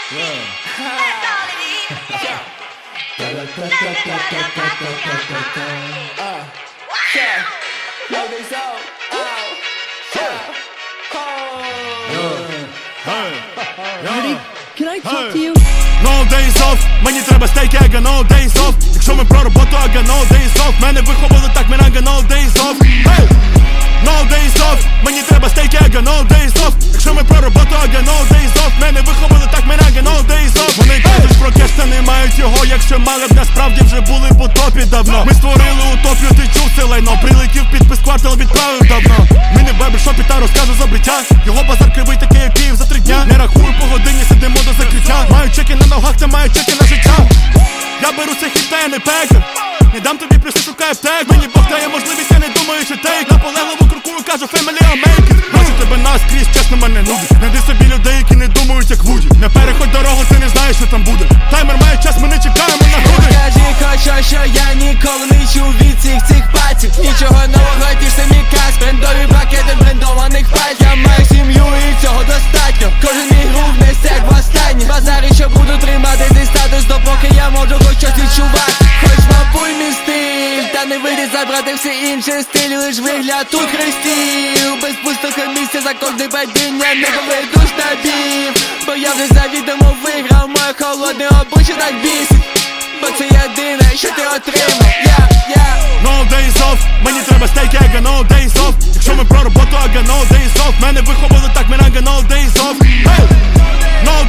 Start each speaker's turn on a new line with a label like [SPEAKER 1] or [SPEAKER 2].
[SPEAKER 1] Can I talk to you?
[SPEAKER 2] No days off, мені треба стейк, I got no days off. Якщо ми про роботу, I got no days off. Мене виховали так, man, I got no days off. Hey! No days off, мені треба стейк, I got no days off. Якщо ми про роботу, I got no days off. Мене виховали так, man, I got no days off. Вони кажуть про кеш, та не мають його. Якщо мали б, насправді вже були б у топі давно. Ми створили утопію, ти чув це лайно. Прилетів підпис, квартал відправив давно. Ми не в барбершопі та розкажу за бриття. Його базар кривий, такий як Київ за 3 дня. Не рахую по годині, сидимо до закриття. Маю чеки на ногах, це маю чеки на життя. Я беру цей хіт, та я не пекар. Не дам тобі плюси, шукай аптек. Мені Бог дає можливість, я не думаю, що тейк. Наполегливо крокую, кажу, family, I'll make it. Бачу тебе наскрізь, чесно, мене нудить. Найди собі людей, які не думають, як Вуді. Не переходь дорогу, ти не знаєш, що там буде. Таймер має час, ми не чекаємо на груди.
[SPEAKER 3] Скажи, хоча, що я ніколи не чув від цих паців. Нічого нового, ті ж самі кас. Брендові пакети брендованих пальців. Я маю сім'ю і цього достатньо. Кожен мій грув несе як востаннє. Базарі, що буду тримати цей статус, допоки я можу хоч щось відчувати. Хоч мапуй мій стиль, та не вийде забрати всі інші стилі. Лиш вигляд тут хрестів. Без пустого місця за кожне падіння не доведу штабів. Бо я вже завідомо виграв, моє холодне обличчя так бісить. Бо це єдине, що ти отримав.
[SPEAKER 2] No days off, мені треба стейк, I got no days off. Якщо ми про роботу, I got no days off. Мене виховали так, man, I got no days off. Hey! No